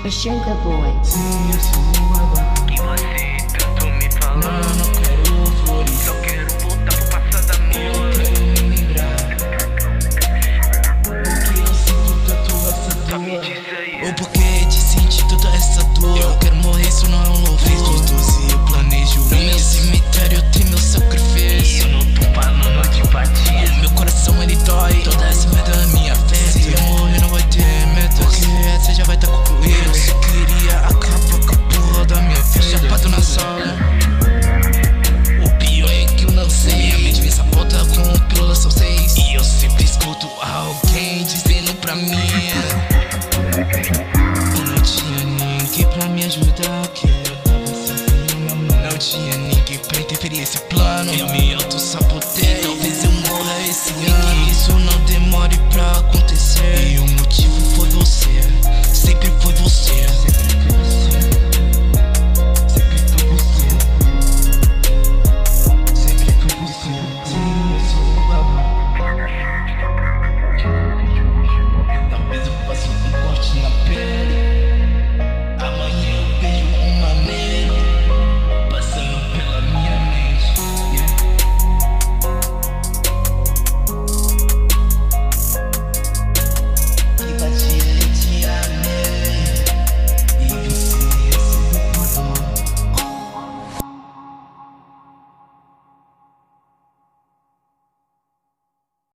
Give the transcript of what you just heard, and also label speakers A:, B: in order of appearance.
A: Sugar Boy.
B: Sim, eu sou um babaca.
C: E você tanto me falou.
B: Não quero flores.
C: Só quero voltar pro passado, amor.
B: Eu quero me lembrar. Porque eu sinto tanto essa
C: Só me
B: dor.
C: diz aí.
B: O porquê de sentir toda essa dor. Eu quero morrer, isso não é um louvor. Fiz gostoso e eu planejo isso. No meu cemitério tem meu
C: E
B: sacrifício.
C: eu não tô falando de empatia.
B: O meu coração ele dói. Toda essa merda na minha fé. Se eu morrer não vai ter meta. Porque essa já vai tá concluída. Eu só queria acabar com a porra da minha vida. Chapado na sala. O pior é que eu não sei. Minha mente vem sabota com pílula, são 6. E eu sempre escuto alguém dizendo pra mim. E não tinha ninguém pra me ajudar. Que eu tava sozinho, mamãe. Não tinha ninguém pra interferir esse plano. Eu me